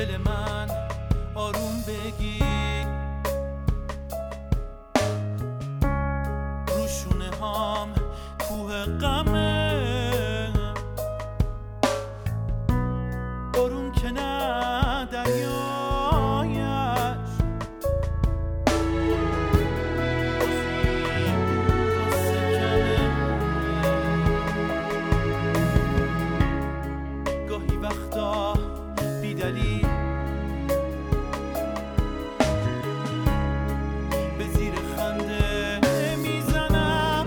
دل من آروم بگی، روشونه هام کوه غمه، بارون که نه دریایش، قصه کمه. گاهی وقتا بیدلیل به زیر خنده میزنم،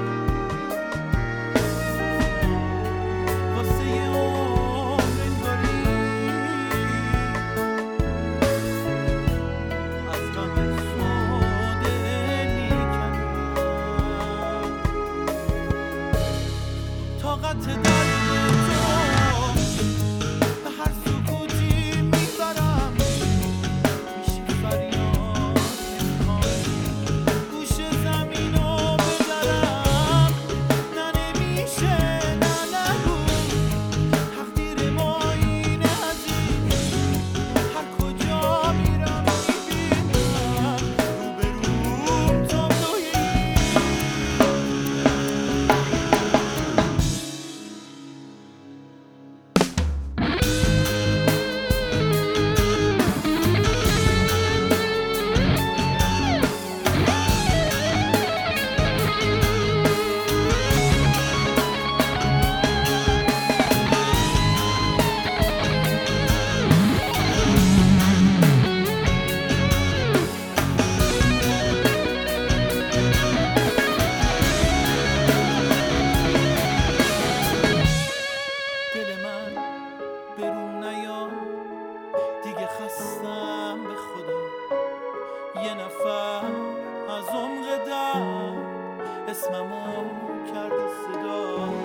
واسه یه عمر انگاری از غم سوده میکنم. طاقت درد تو به هر سکوتی میبرم، میشه فریاد امکان گوش زمینو بذارم. نه نمیشه، نه نگو، تقدیر ما اینه عزیز، هر کجا میرم میبینم روبروم تابلوی دل من برون نیا دیگه، خستم به خدا. یه نفر از عمق در اسممو کرده صدا.